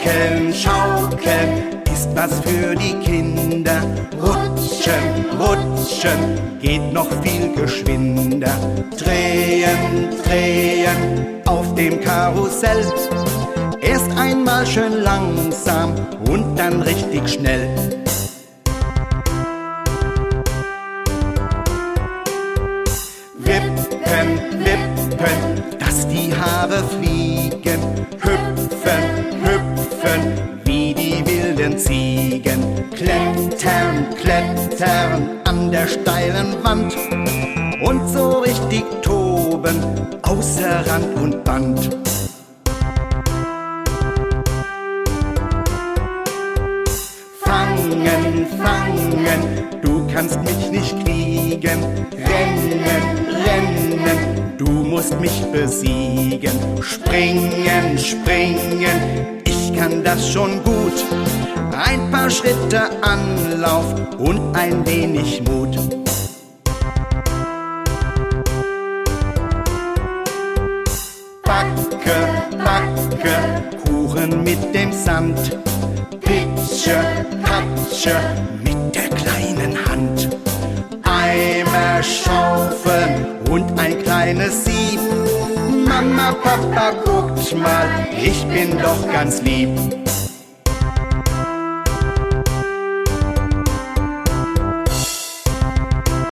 Schaukeln, schaukeln ist was für die Kinder. Rutschen, rutschen geht noch viel geschwinder. Drehen, drehen auf dem Karussell. Erst einmal schön langsam und dann richtig schnell. Wippen, wippen, dass die Haare fliegen. Hüpfen, hüpfen, wie die wilden Ziegen. Klettern, klettern an der steilen Wand. Und so richtig toben, außer Rand und Band. Fangen, fangen, du kannst mich nicht kriegen. Rennen, rennen, du musst mich besiegen. Springen, springen, ich kann das schon gut. Ein paar Schritte Anlauf und ein wenig Mut. Backe, backe, Kuchen mit dem Sand. Pitsche, patsche, mit der kleinen Hand. Eimer schaufeln und ein kleines Sieb. Mama, Papa, guckt mal, ich bin doch ganz lieb.